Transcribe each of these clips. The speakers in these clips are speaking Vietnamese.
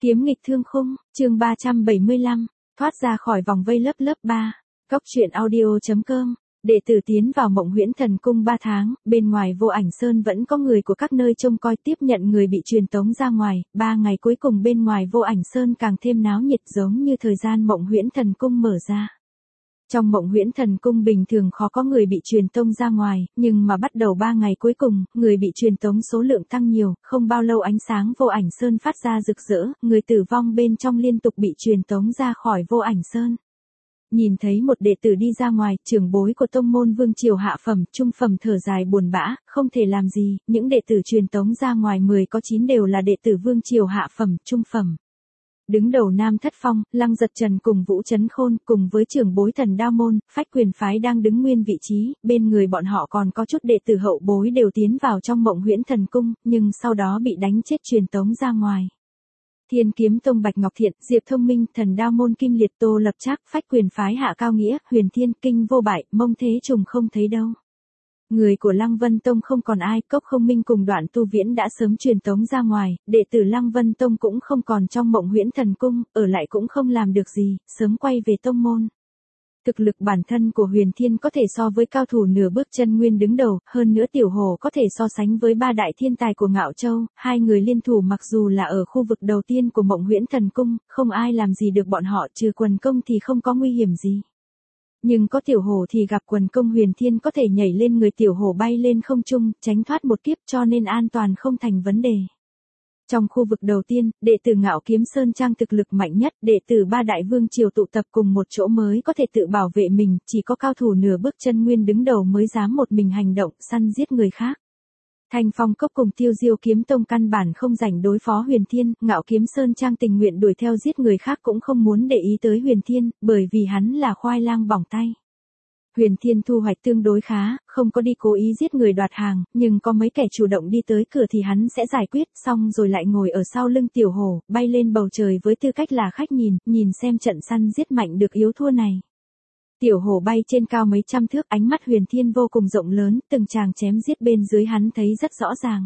Kiếm nghịch thương khung, chương 375, thoát ra khỏi vòng vây lớp 3. Cốc truyện audio.com. Đệ tử tiến vào Mộng Huyễn Thần Cung 3 tháng, bên ngoài Vô Ảnh Sơn vẫn có người của các nơi trông coi tiếp nhận người bị truyền tống ra ngoài. 3 ngày cuối cùng bên ngoài Vô Ảnh Sơn càng thêm náo nhiệt giống như thời gian Mộng Huyễn Thần Cung mở ra. Trong Mộng Huyễn Thần Cung bình thường khó có người bị truyền tống ra ngoài, nhưng mà bắt đầu 3 ngày cuối cùng, người bị truyền tống số lượng tăng nhiều, không bao lâu ánh sáng Vô Ảnh Sơn phát ra rực rỡ, người tử vong bên trong liên tục bị truyền tống ra khỏi Vô Ảnh Sơn. Nhìn thấy một đệ tử đi ra ngoài, trưởng bối của tông môn vương triều hạ phẩm, trung phẩm thở dài buồn bã, không thể làm gì, những đệ tử truyền tống ra ngoài 10 có 9 đều là đệ tử vương triều hạ phẩm, trung phẩm. Đứng đầu Nam Thất Phong, Lăng Giật Trần cùng Vũ Chấn Khôn, cùng với trưởng bối Thần Đao Môn, Phách Quyền Phái đang đứng nguyên vị trí, bên người bọn họ còn có chút đệ tử hậu bối đều tiến vào trong Mộng Huyễn Thần Cung, nhưng sau đó bị đánh chết truyền tống ra ngoài. Thiên Kiếm Tông Bạch Ngọc Thiện, Diệp Thông Minh, Thần Đao Môn Kim Liệt, Tô Lập Trác, Phách Quyền Phái Hạ Cao Nghĩa, Huyền Thiên, Kinh Vô Bại, Mông Thế Trùng không thấy đâu. Người của Lăng Vân Tông không còn ai, Cốc Không Minh cùng Đoạn Tu Viễn đã sớm truyền tống ra ngoài, đệ tử Lăng Vân Tông cũng không còn trong Mộng Huyễn Thần Cung, ở lại cũng không làm được gì, sớm quay về tông môn. Thực lực bản thân của Huyền Thiên có thể so với cao thủ nửa bước chân nguyên đứng đầu, hơn nữa Tiểu Hổ có thể so sánh với 3 đại thiên tài của Ngạo Châu, hai người liên thủ mặc dù là ở khu vực đầu tiên của Mộng Huyễn Thần Cung, không ai làm gì được bọn họ, trừ Quần Công thì không có nguy hiểm gì. Nhưng có Tiểu Hổ thì gặp Quần Công, Huyền Thiên có thể nhảy lên người Tiểu Hổ bay lên không trung, tránh thoát một kiếp, cho nên an toàn không thành vấn đề. Trong khu vực đầu tiên, đệ tử Ngạo Kiếm Sơn Trang thực lực mạnh nhất, đệ tử 3 đại vương triều tụ tập cùng một chỗ mới có thể tự bảo vệ mình, chỉ có cao thủ nửa bước chân nguyên đứng đầu mới dám một mình hành động, săn giết người khác. Thanh Phong Cốc cùng Tiêu Diêu Kiếm Tông căn bản không rảnh đối phó Huyền Thiên, Ngạo Kiếm Sơn Trang tình nguyện đuổi theo giết người khác cũng không muốn để ý tới Huyền Thiên, bởi vì hắn là khoai lang bỏng tay. Huyền Thiên thu hoạch tương đối khá, không có đi cố ý giết người đoạt hàng, nhưng có mấy kẻ chủ động đi tới cửa thì hắn sẽ giải quyết, xong rồi lại ngồi ở sau lưng Tiểu Hổ, bay lên bầu trời với tư cách là khách nhìn xem trận săn giết mạnh được yếu thua này. Tiểu Hổ bay trên cao mấy trăm thước, ánh mắt Huyền Thiên vô cùng rộng lớn, từng tràng chém giết bên dưới hắn thấy rất rõ ràng.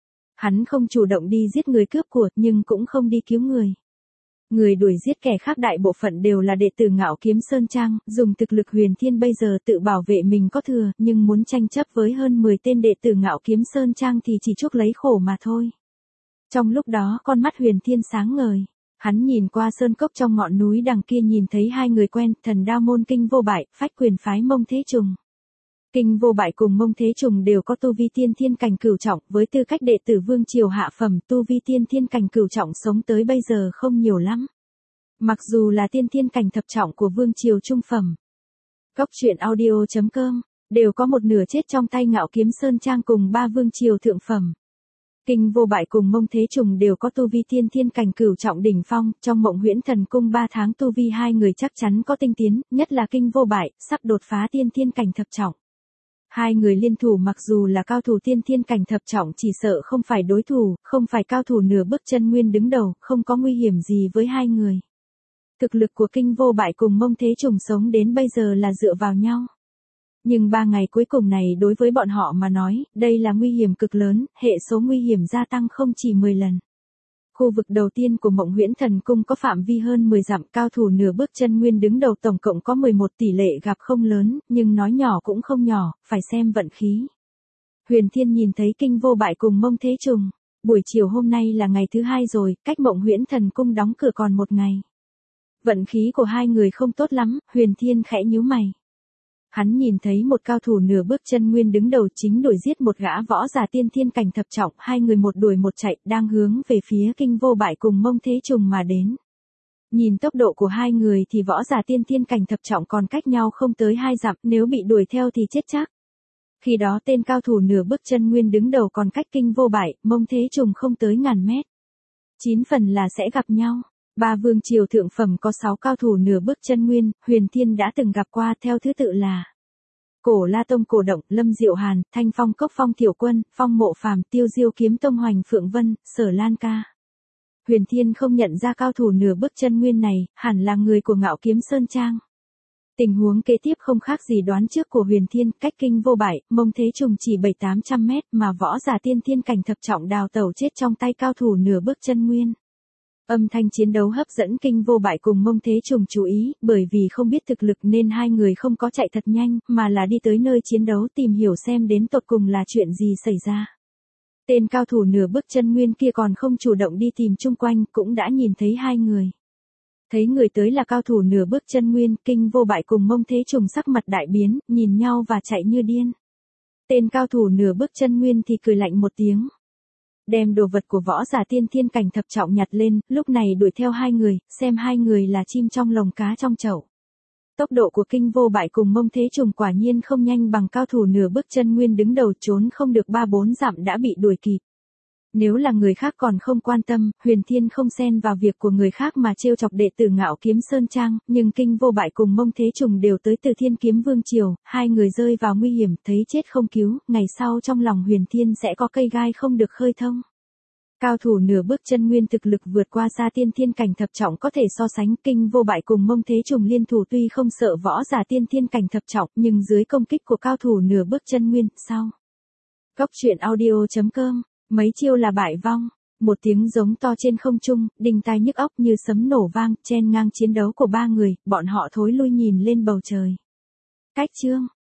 Hắn không chủ động đi giết người cướp của, nhưng cũng không đi cứu người. Người đuổi giết kẻ khác đại bộ phận đều là đệ tử Ngạo Kiếm Sơn Trang, dùng thực lực Huyền Thiên bây giờ tự bảo vệ mình có thừa, nhưng muốn tranh chấp với hơn 10 tên đệ tử Ngạo Kiếm Sơn Trang thì chỉ chuốc lấy khổ mà thôi. Trong lúc đó con mắt Huyền Thiên sáng ngời, hắn nhìn qua sơn cốc trong ngọn núi đằng kia nhìn thấy hai người quen, Thần Đao Môn Kinh Vô Bại, Phách Quyền Phái Mông Thế Trùng. Kinh Vô Bại cùng Mông Thế Trùng đều có tu vi tiên thiên cảnh cửu trọng, với tư cách đệ tử vương triều hạ phẩm, tu vi tiên thiên cảnh cửu trọng sống tới bây giờ không nhiều lắm. Mặc dù là tiên thiên cảnh thập trọng của vương triều trung phẩm. Cốc truyện audio.com, đều có một nửa chết trong tay Ngạo Kiếm Sơn Trang cùng 3 vương triều thượng phẩm. Kinh Vô Bại cùng Mông Thế Trùng đều có tu vi tiên thiên cảnh cửu trọng đỉnh phong, trong Mộng Huyễn Thần Cung 3 tháng tu vi hai người chắc chắn có tinh tiến, nhất là Kinh Vô Bại, sắp đột phá tiên thiên cảnh thập trọng. Hai người liên thủ mặc dù là cao thủ tiên thiên cảnh thập trọng chỉ sợ không phải đối thủ, không phải cao thủ nửa bước chân nguyên đứng đầu, không có nguy hiểm gì với hai người. Thực lực của Kinh Vô Bại cùng Mông Thế Trùng sống đến bây giờ là dựa vào nhau. Nhưng 3 ngày cuối cùng này đối với bọn họ mà nói, đây là nguy hiểm cực lớn, hệ số nguy hiểm gia tăng không chỉ 10 lần. Khu vực đầu tiên của Mộng Huyễn Thần Cung có phạm vi hơn 10 dặm, cao thủ nửa bước chân nguyên đứng đầu tổng cộng có 11, tỷ lệ gặp không lớn, nhưng nói nhỏ cũng không nhỏ, phải xem vận khí. Huyền Thiên nhìn thấy Kinh Vô Bại cùng Mông Thế Trùng, buổi chiều hôm nay là ngày thứ 2 rồi, cách Mộng Huyễn Thần Cung đóng cửa còn 1 ngày. Vận khí của hai người không tốt lắm, Huyền Thiên khẽ nhíu mày. Hắn nhìn thấy một cao thủ nửa bước chân nguyên đứng đầu chính đuổi giết một gã võ giả tiên thiên cảnh thập trọng, hai người một đuổi một chạy, đang hướng về phía Kinh Vô Bại cùng Mông Thế Trùng mà đến. Nhìn tốc độ của hai người thì võ giả tiên thiên cảnh thập trọng còn cách nhau không tới 2 dặm, nếu bị đuổi theo thì chết chắc. Khi đó tên cao thủ nửa bước chân nguyên đứng đầu còn cách Kinh Vô Bại, Mông Thế Trùng không tới ngàn mét. 9 phần là sẽ gặp nhau. 3 vương triều thượng phẩm có 6 cao thủ nửa bước chân nguyên, Huyền Thiên đã từng gặp qua theo thứ tự là Cổ La Tông Cổ Động, Lâm Diệu Hàn, Thanh Phong Cốc Phong Thiểu Quân, Phong Mộ Phàm, Tiêu Diêu Kiếm Tông Hoành Phượng Vân, Sở Lan Ca. Huyền Thiên không nhận ra cao thủ nửa bước chân nguyên này, hẳn là người của Ngạo Kiếm Sơn Trang. Tình huống kế tiếp không khác gì đoán trước của Huyền Thiên, cách Kinh Vô Bại, Mông Thế Trùng chỉ 700-800 mét mà võ giả tiên thiên cảnh thập trọng đào tẩu chết trong tay cao thủ nửa bước chân nguyên. Âm thanh chiến đấu hấp dẫn Kinh Vô Bại cùng Mông Thế Trùng chú ý, bởi vì không biết thực lực nên hai người không có chạy thật nhanh, mà là đi tới nơi chiến đấu tìm hiểu xem đến tột cùng là chuyện gì xảy ra. Tên cao thủ nửa bước chân nguyên kia còn không chủ động đi tìm chung quanh, cũng đã nhìn thấy hai người. Thấy người tới là cao thủ nửa bước chân nguyên, Kinh Vô Bại cùng Mông Thế Trùng sắc mặt đại biến, nhìn nhau và chạy như điên. Tên cao thủ nửa bước chân nguyên thì cười lạnh một tiếng. Đem đồ vật của võ giả tiên thiên cảnh thập trọng nhặt lên, lúc này đuổi theo hai người, xem hai người là chim trong lồng cá trong chậu. Tốc độ của Kinh Vô Bại cùng Mông Thế Trùng quả nhiên không nhanh bằng cao thủ nửa bước chân nguyên đứng đầu, trốn không được 3-4 dặm đã bị đuổi kịp. Nếu là người khác còn không quan tâm, Huyền Thiên không xen vào việc của người khác mà trêu chọc đệ tử Ngạo Kiếm Sơn Trang, nhưng Kinh Vô Bại cùng Mông Thế Trùng đều tới từ Thiên Kiếm Vương Triều, hai người rơi vào nguy hiểm, thấy chết không cứu, ngày sau trong lòng Huyền Thiên sẽ có cây gai không được khơi thông. Cao thủ nửa bước chân nguyên thực lực vượt qua xa tiên thiên cảnh thập trọng có thể so sánh. Kinh Vô Bại cùng Mông Thế Trùng liên thủ tuy không sợ võ giả tiên thiên cảnh thập trọng, nhưng dưới công kích của cao thủ nửa bước chân nguyên, sau. Góc truyện audio.com, mấy chiêu là bại vong. Một tiếng giống to trên không trung, đinh tai nhức óc như sấm nổ vang, chen ngang chiến đấu của ba người, bọn họ thối lui nhìn lên bầu trời. Cách chương